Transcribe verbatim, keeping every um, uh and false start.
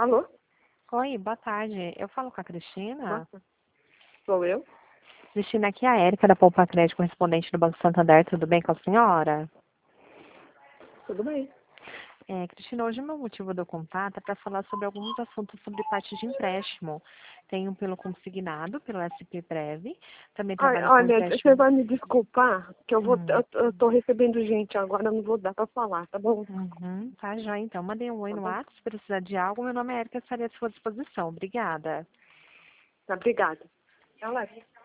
Alô? Oi, boa tarde. Eu falo com a Cristina. Nossa, sou eu? Cristina, aqui é a Érica da Poupa Crédito, correspondente do Banco Santander. Tudo bem com a senhora? Tudo bem. É, Cristina, hoje o meu motivo do contato é para falar sobre alguns assuntos sobre parte de empréstimo. Tenho pelo consignado, pelo S P Prev, também Ai, trabalho com olha, você empréstimo. vai me desculpar, que eu vou, Hum, eu, eu tô recebendo gente agora, eu não vou dar pra falar, tá bom? uhum, tá já então. Mandei um oi Tá no bom? WhatsApp, se precisar de algo. Meu nome é Érica, estarei à sua disposição. Obrigada. Tá, obrigada. Ela